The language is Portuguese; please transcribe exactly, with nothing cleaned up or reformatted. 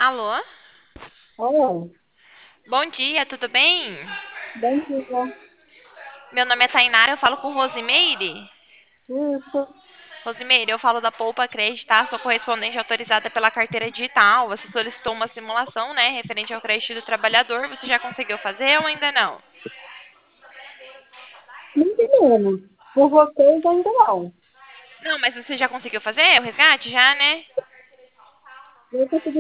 Alô? Oi, Bom dia, tudo bem? bom dia. Meu nome é Tainara, eu falo com Rosimeire. Isso. Rosimeire, eu falo da Poupa Crédito, tá? Sou correspondente autorizada pela carteira digital. Você solicitou uma simulação, né, referente ao crédito do trabalhador. Você já conseguiu fazer ou ainda não? Muito menos. Por vocês ainda não. Não, mas você já conseguiu fazer o resgate? Já, né? Eu consegui